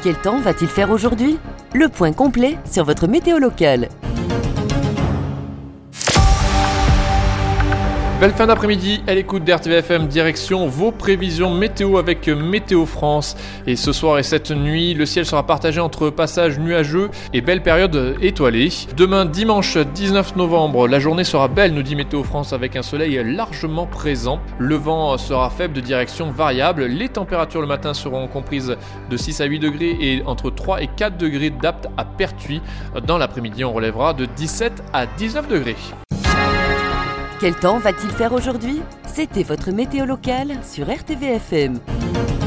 Quel temps va-t-il faire aujourd'hui? Le point complet sur votre météo locale. Belle fin d'après-midi à l'écoute d'RTVFM, direction vos prévisions météo avec Météo France. Et ce soir et cette nuit, le ciel sera partagé entre passages nuageux et belle période étoilée. Demain, dimanche 19 novembre, la journée sera belle, nous dit Météo France, avec un soleil largement présent. Le vent sera faible de direction variable. Les températures le matin seront comprises de 6 à 8 degrés et entre 3 et 4 degrés d'Apt à Pertuis. Dans l'après-midi, on relèvera de 17 à 19 degrés. Quel temps va-t-il faire aujourd'hui? C'était votre météo locale sur RTVFM.